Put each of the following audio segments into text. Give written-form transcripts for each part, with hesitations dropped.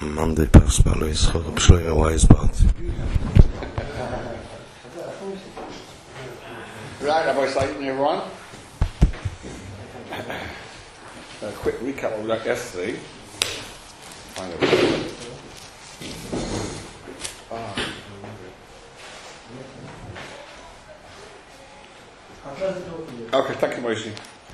Monday Paspalo is Shlomo Weisbart. Right, Rabbi Slayton, everyone. A quick recap of that yesterday. Okay, thank you, Moshe.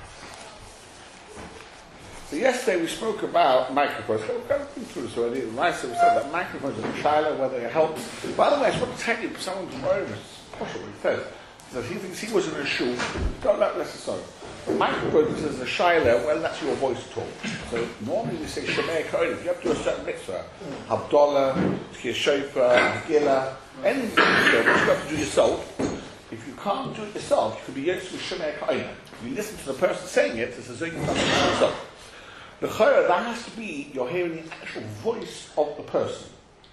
So yesterday we spoke about microphones. We've been through this already. Nice, we said that microphones are a child, whether it helps. By the way, I just want to tell you, someone's worried, it's possible, he says, that he thinks he was in a shul. Don't let this so. The microphone is a shiloh, well, that's your voice talk. So normally we say Shemei Kohen, if you have to do a certain mitzvah, Havdalah, Tkir Shofar, Gila, anything which you have to do yourself. If you can't do it yourself, you could be used with Shemei Kohen. If you listen to the person saying it, it's as though you've done it yourself. The chayra, that has to be, you're hearing the actual voice of the person.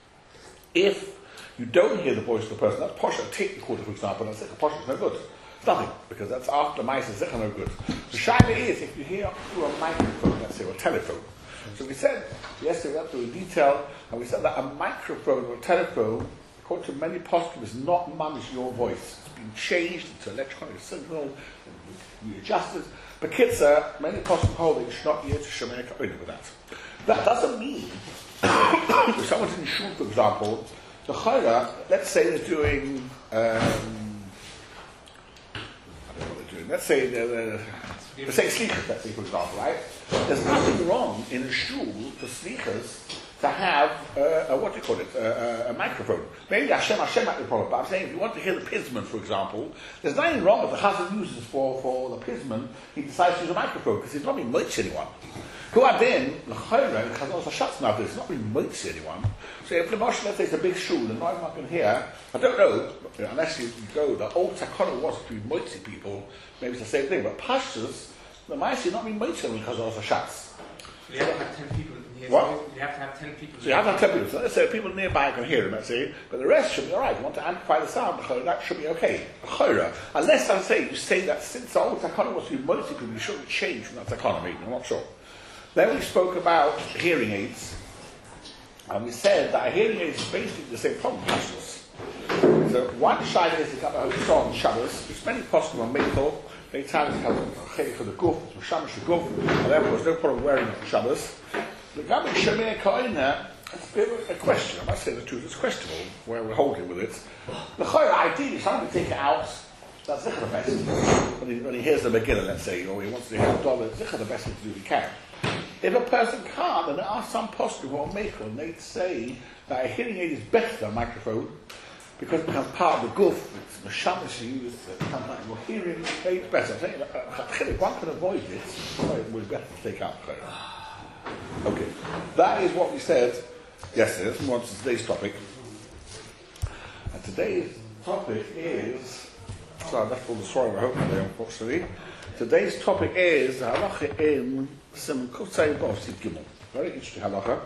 If you don't hear the voice of the person, that's posha, a tape recorder, for example, that's like a posha, it's no good. It's nothing, because that's after the mice is no good. The shaila is, if you hear through a microphone, let's say, or a telephone. So we said, yesterday we went through in detail, and we said that a microphone or a telephone, according to many poskim, is not managed your voice. It's been changed into electronic signal, and readjusted. But Kitzer, many poskim hold that you should not be able to Shemei Kohen with that. That doesn't mean, if someone's in shul, for example, the chayra, let's say they're doing, I don't know what they're doing, let's say they're slichas, let's say, for example, right? There's nothing wrong in a shul for slichas to have, what do you call it, a microphone. Maybe Hashem might be a problem, but I'm saying if you want to hear the pisman, for example, there's nothing wrong if the chazan uses for the pisman, he decides to use a microphone, because he's not being moitz anyone. Who are then, the chayra, the chazan shats now, it's not being moitz anyone. So if the Moshe, let's say it's a big shul, and I'm not going to hear, I don't know, unless you go, the old takana was to be moitzy people, maybe it's the same thing, but pashtas, the mice are not being moitzy anyone because of the shats. You have to have 10 people here. What? You have to have 10 people. So you have to have 10 people. So let's say people nearby can hear them, let's say, but the rest should be alright. You want to amplify the sound, that should be okay. Unless I say, you say that since the old takana was to be moitzy people, you shouldn't change from that takana, maybe, I'm not sure. Then we spoke about hearing aids, and we said that a hearing aid is basically the same problem as so one shayla is to come out on Shabbos, which many poskim on Meitel, many times it comes for the guf, it's Mashamash the guf, and therefore there's no problem wearing it on Shabbos. The Gabi Shemei Kohen, it's a bit of a question, I must say the truth, it's questionable where we're holding with it. The chayra, ideally, someone can take it out, that's Zichar the best. When he hears the Megillah, let's say, or he wants to hear a dollar, Zichar the best thing to do if he can. If a person can't, and there are some poskim or maker, and they say that a hearing aid is better than a microphone because it becomes part of the guf, it's mashamash used, it becomes like your hearing aid better. I'm saying if one can avoid it, it would be better to take out. Okay, that is what we said yesterday. Let's move on to today's topic. And today's topic is, so I left all the story I hope today, unfortunately. Today's topic is the halacha in Sim Kutzay Bov Sid Gimel. Very interesting halacha.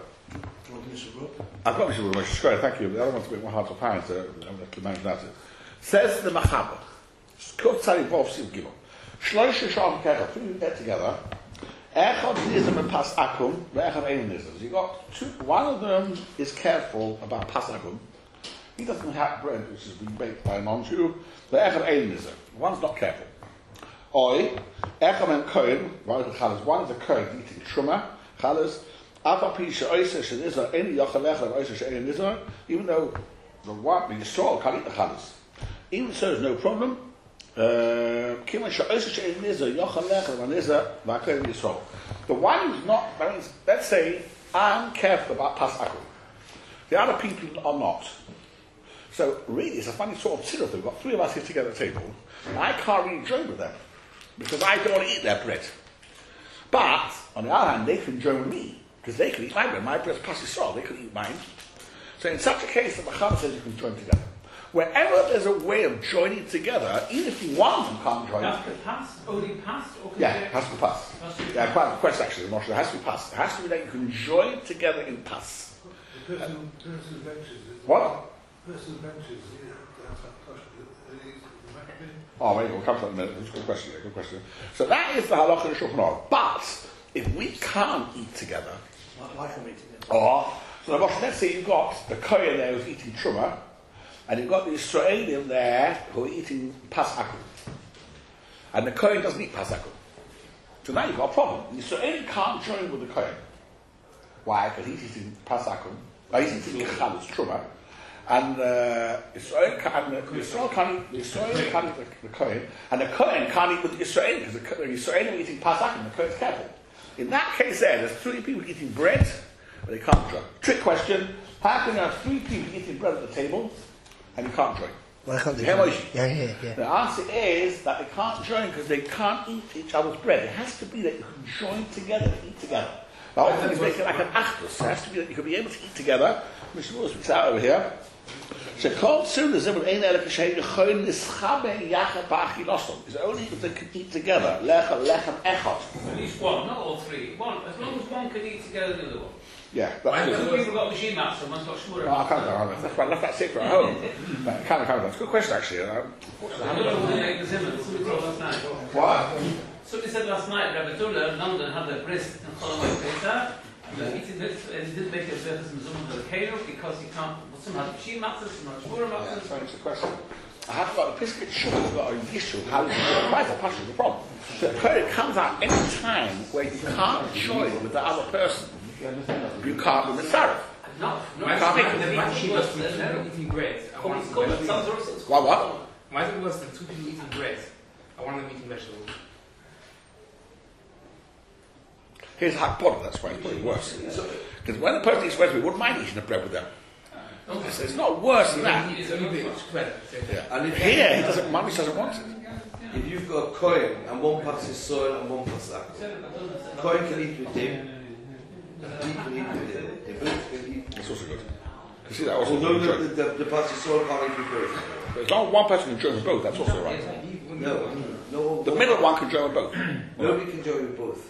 I've got Mishabur Moshe Shkoyer, thank you. The other one's a bit more hard to find, so I'm going to manage that. Says the Machaber, Kutzay Bov Sid Gimel. Shlosh Sham Kecha, put you get together. Echad Nizam and Pas Akum, Echad Ein Nizam. You got two, one of them is careful about Pas Akum. He doesn't have bread which has been baked by a non-Jew. The Echad Ein Nizam. One's not careful. Oi, Echad and Kohen, one is a Kohen eating Truma, Chalas, Apapisha Oisa Shanizar, any Yachalecha of Oisa Shanizar, even though the one, the Yisrael can't eat the Chalas. Even so, there's no problem. Kiman Oisa Shanizar, Yachalecha, Manizar, Vakohen Yisrael. The one who's not, that means, let's say, I'm careful about Pas Akum. The other people are not. So, really, it's a funny sort of tziruf. We've got three of us here together at the table, and I can't really join with them. Because I don't want to eat their bread. But, on the other hand, they can join with me. Because they can eat my bread. My bread's pas Yisrael. They can eat mine. So in such a case, the Machaber says you can join together. Wherever there's a way of joining together, even if one of them can't join... Has to pass? Only pass? Yeah, it has to pass. Yeah, quite a question actually, Moshe. It has to be passed. It has to be that you can join together in pass. The person benches. What? The person benches. Oh, maybe we'll come to that in a minute. That's a good question. Good question. So that is the halacha of Shulchan Aruch. But if we can't eat together, why can't we eat together? or So let's say you've got the Kohen there who's eating Truma, and you've got the Israelim there who are eating Pasakum. And the Kohen doesn't eat Pasakum. So now you've got a problem. The Israelim can't join with the Kohen. Why? Because he's eating Pasakum. He's eating Chalas Truma. And Israel can't eat the Kohen, and the Kohen can't eat with the Israel because the Israel are eating Pasakum and the Kohen's careful. In that case there's 3 people eating bread, but they can't join. Trick question, how can there have 3 people eating bread at the table and you can't join? Why can't they Yeah. Yeah. The answer is that they can't join because they can't eat each other's bread. It has to be that you can join together to eat together. The whole thing is making like an achdus. It has to be that you can be able to eat together. Mr. Wilson, it's out over here. It's only if they can eat together. At least one, not all 3. One, as long as one can eat together the other one. Yeah, Right, that's two good. people got machine maps and one's got shmura. I can't go. That's why I left that secret at home. But can't. That's a good question, actually. I don't know who made the Zimmer. Somebody told last night. What? Somebody said last night, Rabbi Dullah in London had the bris and Cholomai Pesach, and eating this, and he didn't make a surface in Zumah for the Kano because he can't, some had machine matzahs, some had shmura Yeah, matzahs. so it's a question. I have got a biscuit sugar, I've got an issue. How do you do it? Why is the passion the problem? So it comes out any time where you can't join with the other person. You can't be Mitzaref. Not can't make the Why is it worse than 2 no. people eating bread? I want It's them called vegetables. Tzadros. What? Why is it worse than 2 people eating bread? I want them eating vegetables. Here's Hakbod, that's why it's probably worse. Because when a person eats bread, we wouldn't mind eating the bread with them. So it's not worse than that. It's only a bit much bread. Yeah. And if Here, he doesn't, Mamish doesn't want it. If you've got a Kohen and one passes soil and one passes Pasakum, Kohen can eat with him, and he can eat with him. They both can eat. That's also good. You see that also Although good. the passes soil can't eat with both. But as long as one person can join with both, that's also right. No. The middle one can join with both. Nobody can join with both.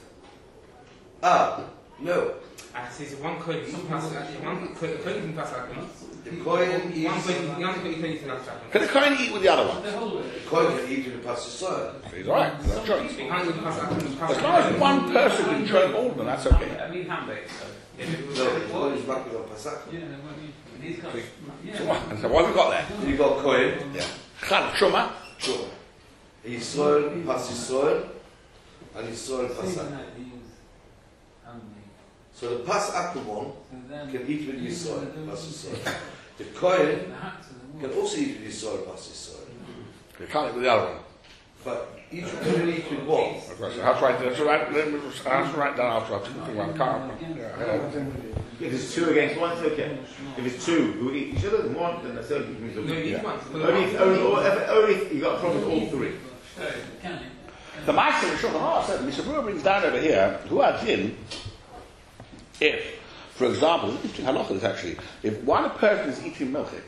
No. I say so one coin eating Pasakum, one coin eating Pasakum, The Kohen eats. one coin eating Pasakum. Can the Kohen eat with the other one? The Kohen can eat with the passes soil. He's alright, that's joint. You can't eat Pasakum. As long as one person can join all of them, that's okay. I mean ham-baked, so. No, the Kohen is back on Pasakum. These guys, So what have we got there? You've got Kohen, Yeah. Chal Truma. sure. He's soil, passes soil, and he's soil Pasakum. So the Pasakum one can eat with his soil, passes soil. The Kohen can also eat with his soil, passes soil. You can't eat with the other one. But each one can eat with one. Okay, so I have to write down after I've think about the car. If it's 2 against 1, it's okay. If it's 2 who eat each other, then 1, then that's the only thing. No, you Yeah. eat one. Only if you got a problem with all 3. The Master of Shulchan Aruch said, Mr. Brewer brings down over here, who adds in, if, for example, interesting halacha is actually, if one person is eating milchik,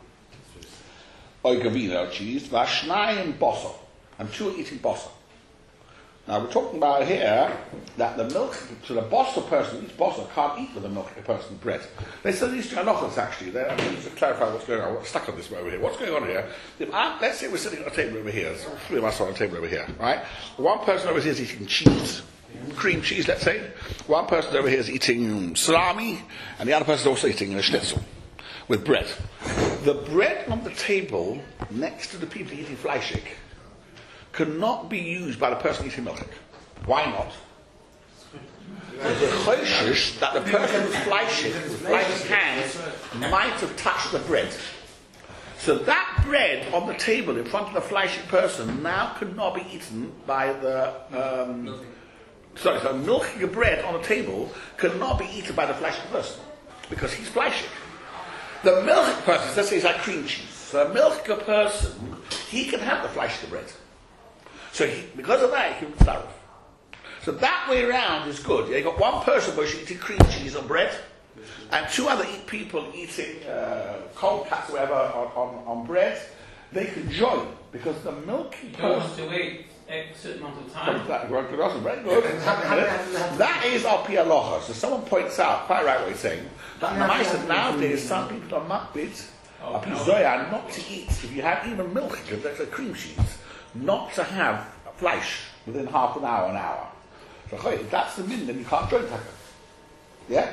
or gavina, or cheese, vashnayim bosa, and 2 are eating bosa. Now we're talking about here that the milk, so the bosa person who eats bosa can't eat with the milk person bread. They said these two halachas actually. I mean, just to clarify what's going on. We're stuck on this over here. What's going on here? Let's say we're sitting on a table over here. There's 3 of us on a table over here, right? One person over here is eating cheese, cream cheese, let's say. One person over here is eating salami, and the other person is also eating a schnitzel with bread. The bread on the table next to the people eating fleischig cannot be used by the person eating milk. Why not? There's a choshish that the person who's fleischig, with fleischig hands, might have touched the bread. So that bread on the table in front of the fleischig person now cannot be eaten by the so milky bread on the table cannot be eaten by the fleischig person because he's fleischig. The milk person, let's say, is like cream cheese. So a milk person, he can have the fleischig bread. So because of that, he can starve. So that way around is good. You've got one person who's eating cream cheese on bread, and 2 other people eating cold cuts or whatever on bread. They can join because the milky you don't have person. to wait a certain amount of time. Very good. That is our Pi Halacha. So someone points out, quite right what he's saying, that nowadays some people are makbid, not to eat, if you have even milk, that's a cream cheese, not to have flesh within half an hour. So if that's the min, then you can't join taka. Yeah?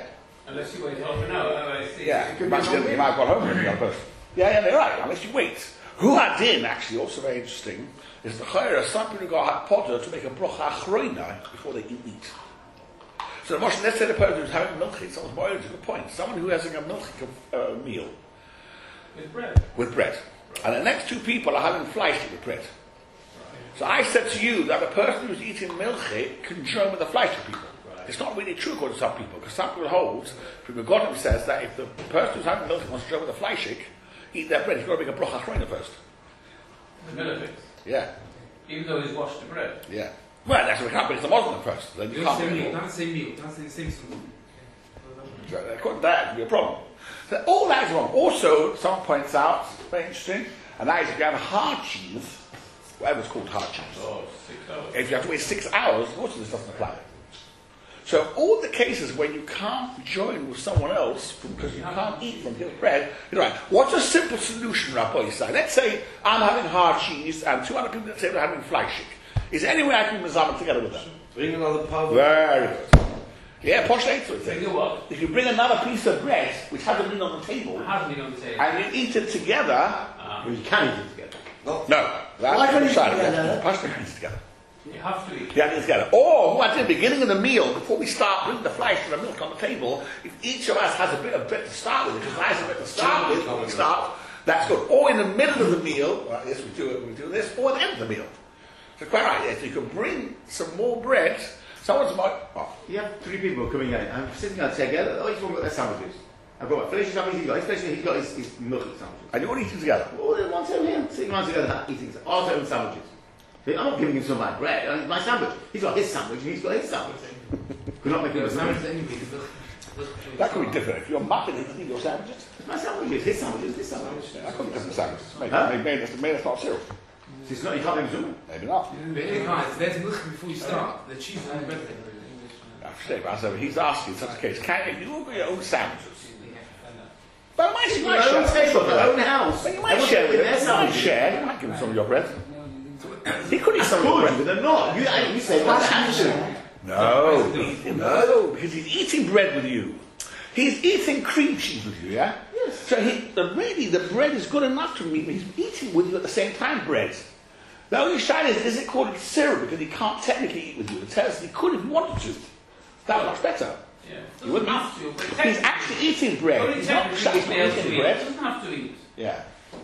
Unless you wait half an hour, I see. Yeah, you might have gone home with the other person. Yeah, they're right, unless you wait. Who had in, actually, also very interesting, is the chayra, some people got hot potter to make a brocha achroina before they eat. So the Moshe, let's say the person who's having milchik, someone's more to a good point. Someone who has a milchik meal. With bread. With bread. And the next two people are having fleisch with bread. So I said to you that a person who's eating milchik can join with the fleisch people. It's not really true according to some people, because some people hold, Rabbi Godim says that if the person who's having milk wants to join with the fleischik, eat their bread, he's got to make a brocha achroina first. The milchik. Yeah. Even though he's washed the bread. Yeah. Well, that's what we can't, but it's the Muslim first. Then you can't do it. That's the same meal. That's the same something. So according to that, it would be a problem. So all that is wrong. Also, someone points out, very interesting, and that is if you have hard cheese, whatever it's called hard cheese. Oh, 6 hours. If you have to wait 6 hours, also this doesn't apply. So all the cases when you can't join with someone else because you can't eat from his bread, you're right. What's a simple solution, Rabbi Yisai? Let's say I'm having hard cheese and 200 people that say they're having fleischik. Is there any way I can mazaman together with them? Bring another power. Very good. Yeah, posh later would Bring say. a what? If you bring another piece of bread, which hasn't been on the table, It hasn't been on the table. and you eat it together, Well, you can eat it together. no. Why can't you eat Sorry, together? Posh can eat it together. You have to eat. Yeah, it's together. Or, what at the beginning of the meal, before we start bringing the flesh and the milk on the table, if each of us has a bit of bread to start with, which is nice a bit to start with when we start, that's good. Or in the middle of the meal, well, yes, we do this, or at the end of the meal. So quite right, yes, you can bring some more bread. Someone's might, You have 3 people coming in. I'm sitting on together. Each one got their sandwiches. I've got my flesh sandwich. He's got his milk sandwiches. and you all eat it together. All at one time here, sitting around together, eating all their own sandwiches. See, I'm not giving him some of my bread. My sandwich. He's got his sandwich, and he's got his sandwich. We're not making a sandwich. That could be different. If you're mucking it, you eat your sandwiches. It's my sandwich. His sandwich is his sandwich. That could be different sandwiches. Maybe, Huh? maybe it's not cereal. It's not. You can't make a zoom. Maybe not. But hey guys, there's milk before you start. The cheese on the bread. He's asking in such a case, can you all got your own sandwiches? But you Your own table, your own house. But you might share with their them. You might sandwiches. share. You might give him some of your bread. He could eat some of your Good, bread. but they're not. You say what have to. No, because he's eating bread with you. He's eating cream cheese with you, yeah? Yes. So really, the bread is good enough to me, but he's eating with you at the same time bread. The only shine is it called syrup because he can't technically eat with you. It tells us he could if he wanted to. That was much better. Yeah. You wouldn't have to. But He's technically- actually eating bread. Only He's not technically just he's able to eating eat. He bread. doesn't have to eat. Yeah.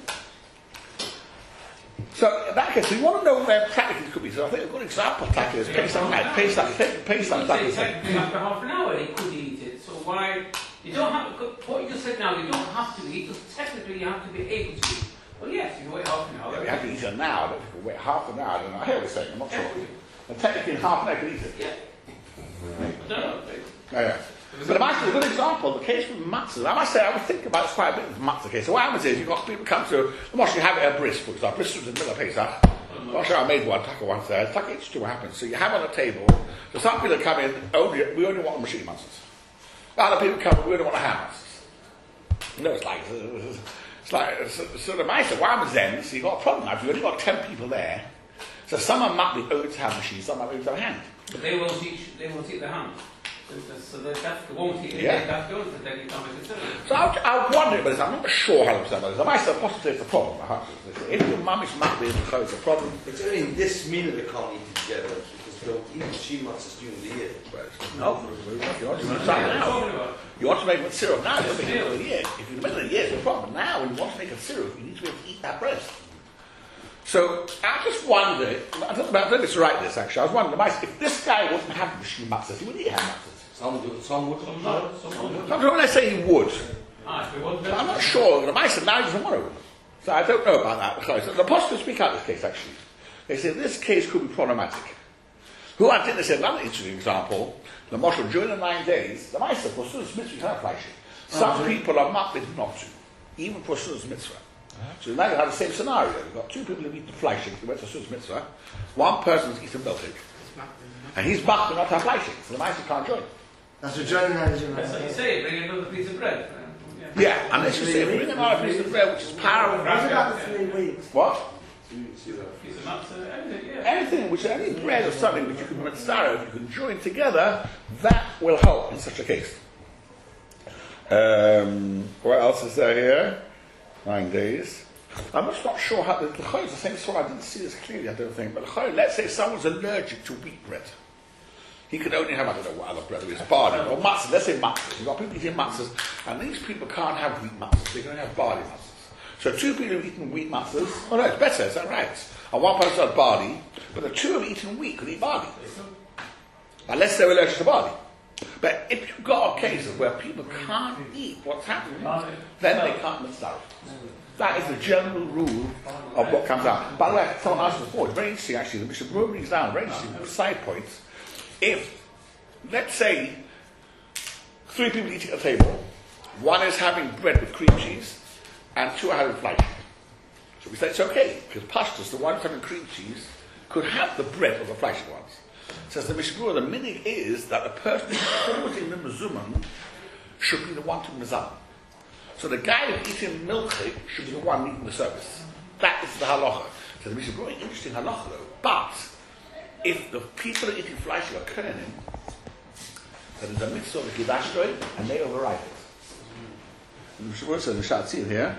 So in that case, we want to know where practically it could be. So I think a good example, Taki, is Pesach night. Pesach, You Taki. say technically after half an hour he could eat it. So why? You don't have what you just said now. You don't have to eat because technically you have to be able to eat. Well, yes, you can wait half an hour. Yeah, we have to eat it now. I don't think we'll wait half an hour. I don't know. I hear what you're saying. I'm not sure. And technically, in half an hour, I can eat it. Yeah. I don't know. Yeah. But actually, a good example, the case with matzah. I must say, I would think about this quite a bit with matzah case. So what happens is, you've got people come to, the Moshe, you have it at Bris, for example. Bris was in the middle of Pesach. Moshe, I made one, Taka once there. Taka, interesting what happens. So you have on a table, so some people come in, we only want machine matzahs. Other people come in, we only want a ham matzahs. You know, so the Meister, what happens then, so you've got a problem now. If you've only got 10 people there, so some are might be owed to have machines, some might be owed to have a hand. But they won't eat the ham. So they won't eat it. Yeah. They have to go to then you can't make it. So I wonder about this. I'm not sure how to understand this. I might say possibly it's a problem. If your mum is not being told it's a problem, It's only in this meal they can't eat it together because they don't eat machine matzahs during the year. no. You want to decide now. You want to make it with syrup now. You're making it in the year. If you're in the middle of the year, it's a problem. Now, when you want to make a syrup, you need to be able to eat that bread. So I just wondered. I don't know if it's right. This actually, I was wondering if this guy wasn't having machine matzahs, he would eat ham matzahs. Some would. Sometimes when I say he would, If I'm not sure. The mice now he doesn't want to. So I don't know about that. So the apostles speak out this case actually. They say this case could be problematic. Who I think they said another interesting example. The Moshe during the 9 days, the mice for Sudas mitzvah you can't fleish it. Some people are not to, even for Sudas mitzvah. So now you have the same scenario. You've got 2 people who eat the fleish who went to Sudas mitzvah. One person's eating milk, and he's back to not have fleish, so the mice can't join. That's what joining that is. That's what you say. Bring another piece of bread. Yeah, unless you say bring another piece of bread, which is power. What about the 3 weeks? What? Piece of matzah, anything, yeah. Anything which any bread or something which you can mitzvah, if you can join together, that will help in such a case. What else is there here? 9 days. I'm just not sure how the L'chai is the same story. I didn't see this clearly, I don't think. But L'chai, let's say someone's allergic to wheat bread. He could only have, I don't know what other bread it is, barley, or matzahs. Let's say matzahs. You've got people eating matzahs, and these people can't have wheat matzahs. They can only have barley matzahs. So 2 people have eaten wheat matzahs. Oh no, it's better, is that right? And 1 person has barley, but the 2 have eaten wheat could eat barley. Unless they're allergic to barley. But if you've got a case of where people can't eat what's happening, then they can't mitzvah. That is the general rule of what comes out. By the way, someone asked before, it's very interesting actually, the Bishop wrote these down, very interesting side points. If, let's say, 3 people eating at a table, 1 is having bread with cream cheese, and 2 are having flesh. So we say it's okay, because pashtus, the one having cream cheese, could have the bread of the fleshy ones. Says the Mishnah, the minig is that the person who's causing the mezuzah should be the one to mezuzah. So the guy who's eating milchik should be the one eating the service. That is the halacha. So the Mishnah, very interesting halacha though. But if the people are eating flesh are kohenim, then there's a mitzvah of the kidashroi, and they override it. And the Mishnah says in the Shatzil here.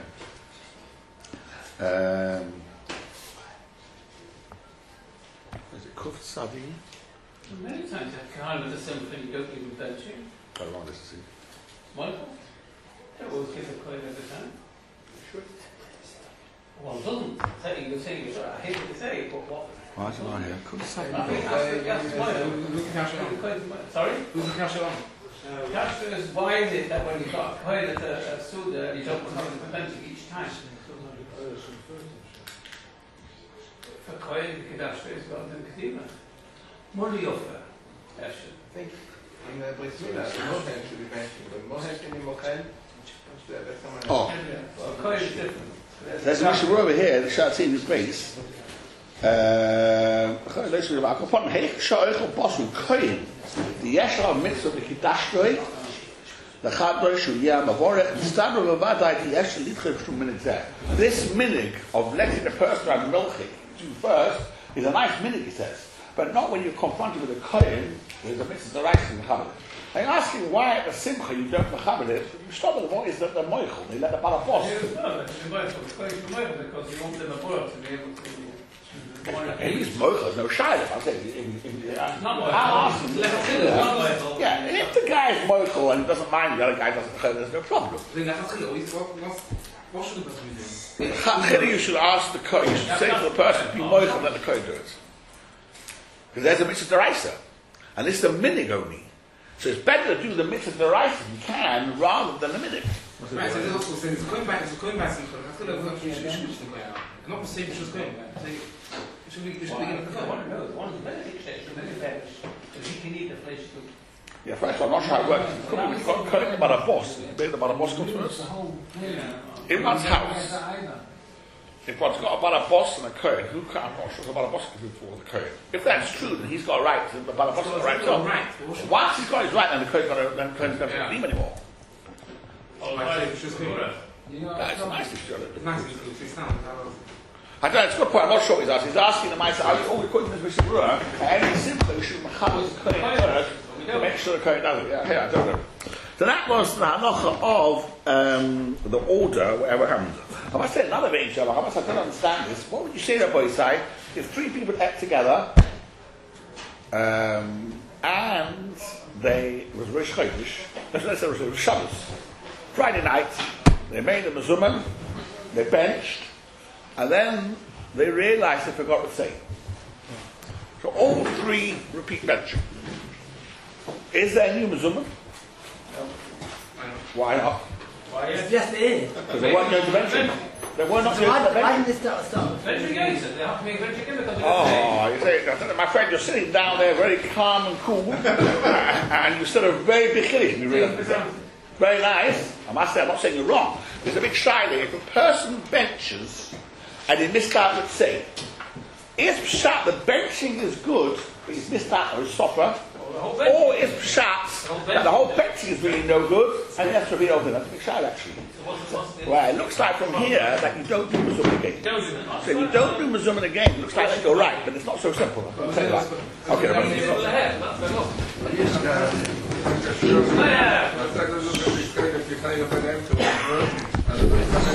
Is it Kuf Sadi? Many times you have with the same thing, you don't even bench it. How long does it see? Michael? It always gives a coin every time. Sure. Well, it doesn't. You're saying, I hate what you say, but what? Why is it not here? Kuf Sadi. I think that's Sorry? Who's the cash on? Kasha is why is it that when you've got a coin at a Suda, you don't become the benching each time? For coin, the Kadashra is got the Kadima. Money offer. I think in the Brit Milah, the Mohen should be mentioned, but Mohen can be Mohen. Oh. Well, coin is different. There's a Mishnah over here, the Shatzin is base. The Yeshua mitzvah the Kidashroi, the Chadroi Shuliyah Mavorech, the Stabra Vavadai, the Yeshua Litchel from Minig. This minig of letting the person have milchik do first is a nice minig, he says. But not when you're confronted with a kohen, there's a mitzvah right in the Chabad. I'm asking why at the Simcha you don't Chabad it, you stop with the point is that the Moichel, they let the Balabos. Because you want them abroad to be able to. He's Moichel, no shy. I'm saying, Not Moichel. yeah, if the guy is Moichel and doesn't mind the other guy doesn't Chabad, there's no problem. What should the person be doing? You should ask the kohen, you should say to the person, be Moichel, let the kohen do it. Because there's a mitzvah deraisa, and this is a minig only. So it's better to do the mitzvah deraisa if you can, rather than the minig. Right, so there's also saying it's going back, that's going back. Not the same, just going back. Should we begin at the phone? One of the benefits is the bench, because he can eat the flesh too. Yeah, first I'm not sure how it works. It could be correct about a boss. Maybe about a boss comes first. In one's house, if one's got about a boss and a kohen, who can, I'm not sure about a boss can do for the kohen. If that's true, then he's got a right, the boss has got a right. So once he's got his right, then the kohen's got to leave anymore. That's a nice issue. I don't know, it's a good point. I'm not sure what he's asking. He's asking the Maisa, are we all recording this Mishnah Berurah? And any simpler, we should Mechabel the kohen first to make sure the kohen does it. Yeah, I don't know. So that was the halacha of the order, whatever happened. I must say another very interesting halacha. I don't understand this. What would you say, Rabbi Yisai, if 3 people ate together and it was Rosh Chodesh, let's say it was Shabbos, Friday night, they made a mezuzah, they benched, and then they realized they forgot to say. So all 3 repeat benching. Is there a new mezuzah? Why not? It's just in. Because they weren't going to bench. They were not So going to why bench. didn't they start? Venture again, they have to make venture again because Oh, you say, my friend, you're sitting down there very calm and cool, and you're sort of very bechilish. Very nice. I must say, I'm not saying you're wrong. There's a big shy there. If a person benches and he missed out, let's say, if the benching is good, but he's missed out on his supper, or if pshat that the whole benching is really no good, and he has to read over. That's a big shot actually. Well, it looks like from here that you don't do mezuzah again. So if you don't do mezuzah again, it looks like that you're right, but it's not so simple. I'll tell you that. Okay, Can I go for them to